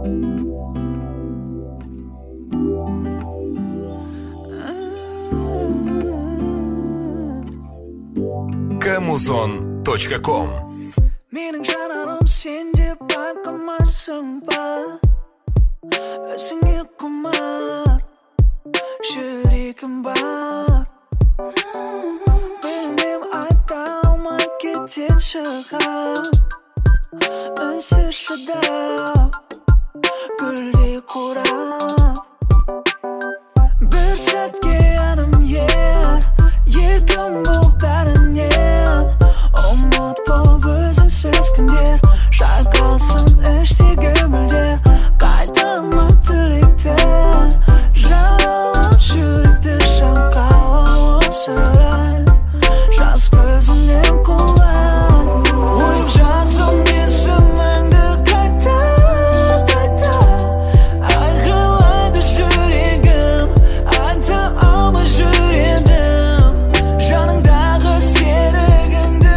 Kamuzon.com Менің жанарым сенде байқамайсың ба өзіңе құмар жүрегім бар білмеймін айта алмай кететін шығар үнсіз шыдап гүлдей қурап бір сәтке әнім екім бұл бәрінен ұмыт болып өзіңсіз күндер шайқалсын іштегі гүлдер қайтарма тілектер жалап жүректі шаңқалап сұрай жас көзіңнен құлай ойып жаздым есіміңді қайта айқайлайды жүрегім айта алмай жүр едім жаныңдағы серігіңді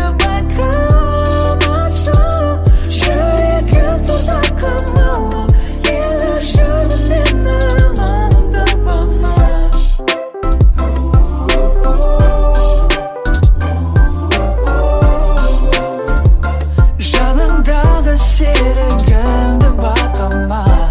байқамасам жүрегім тұрда қамалып елі жүрмін мен маңында болмай жаныңдағы серігіңді байқамай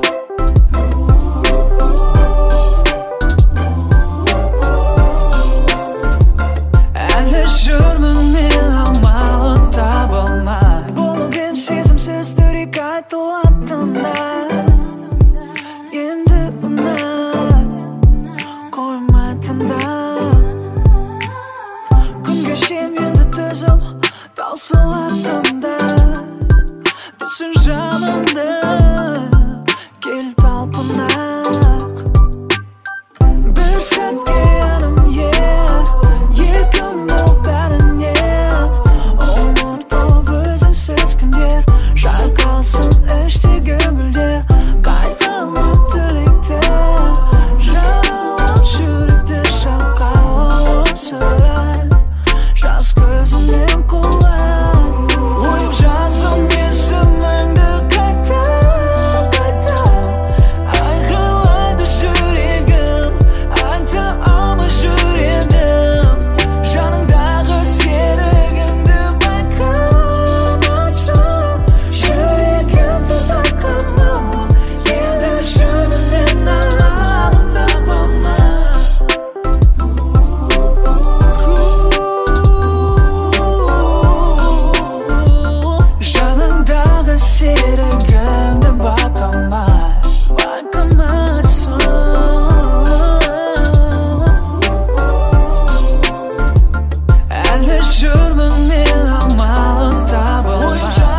әлі жүрмін мен амалын таба алмай болып ем сезімсіз түрек айтылатындай енді ұнай қоймай тыңдай күн кешем енді тізім таусылатындай түсін жанымды кел талпынақ бір сәтке әнім екім бұл бәрінен ұмыт болып өзіңсіз күндер шайқалсын іштегі гүлдер қайтарма тілектер жалап жүректі шаңқалап сұрай жас көзіңнен құлай ойып жаздым есіміңді қайта айқайлайды жүрегім айта алмай жүр едім жаныңдағы серігіңді байқамасам жүрегім тұрда қамалып елі жүрмін мен алаңда болмай жаныңдағы серігіңді байқамасам әлі жүрмін мен амалын таба алмай